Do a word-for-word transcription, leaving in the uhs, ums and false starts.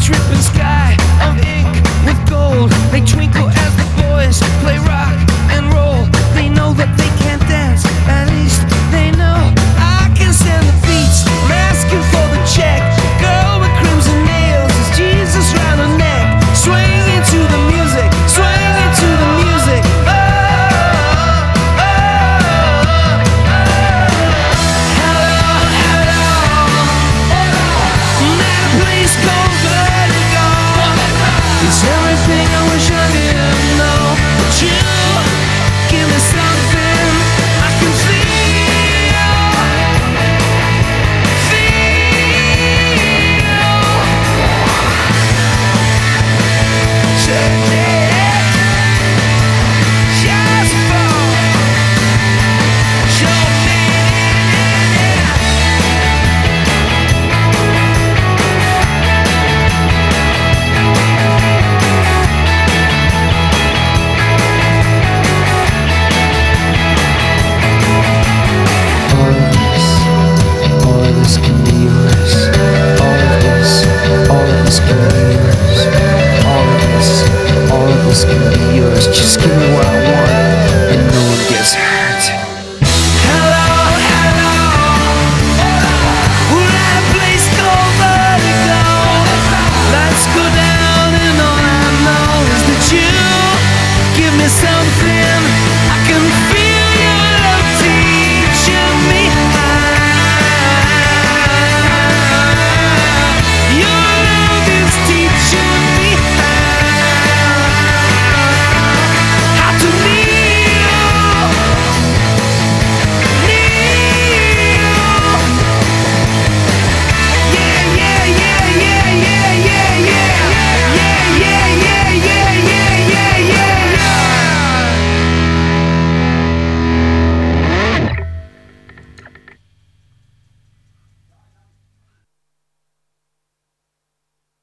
dripping sky of ink with gold. They twinkle as the boys play rock and roll. They know that they can't dance, at least they know I can stand the beats. I'm asking for the check. Girl with crimson nails is Jesus round her neck. Swing into the music, swing into the music. Oh, oh, oh, oh. Hello, hello. I'm at a place called Vertigo. It's everything I wish I didn't know. But you give me something I can feel, feel. Check it, just for show me. All of this, all of this can be yours. All of this, all of this can be yours. All of this, all of this can be